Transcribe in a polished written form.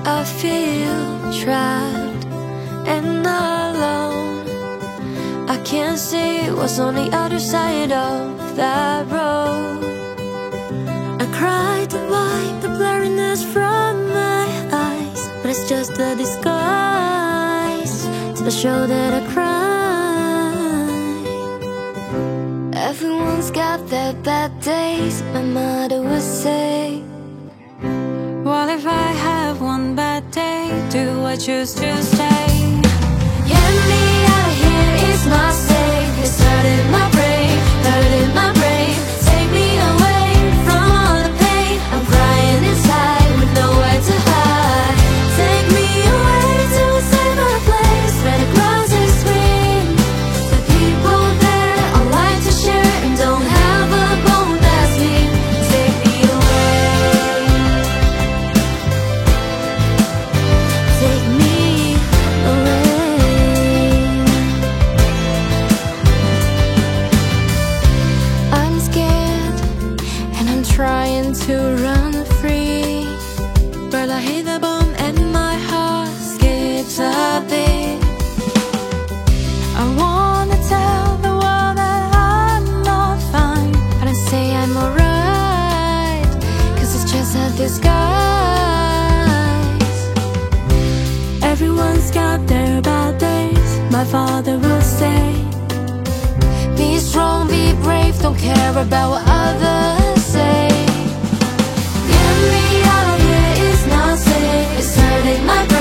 I feel trapped and alone. I can't see what's on the other side of that road. I cried to wipe the blurriness from my eyes, but it's just a disguise to show that I cried. Everyone's got their bad days, my mother would say. Well, if I have one bad day, do I choose to stay? Get me out of here, it's not safe. It's hurting my brain, hurting my brain. Take me away from all the pain. I'm crying inside with nowhere to hide. Take me away to a safer place where the grass is green. The people there all like to share and don't have a bone that's mean. Take me away. Take me away. I'm scared and I'm trying to run free, but I hit the bomb and my heart skips a beat. I wanna tell the world that I'm not fine, but I say I'm alright, 'cause it's just a disguise. Everyone's got their bad days, my father will say. Be strong, be brave, don't care about what others say. Get me out of here, it's not safe. It's hurting my brain.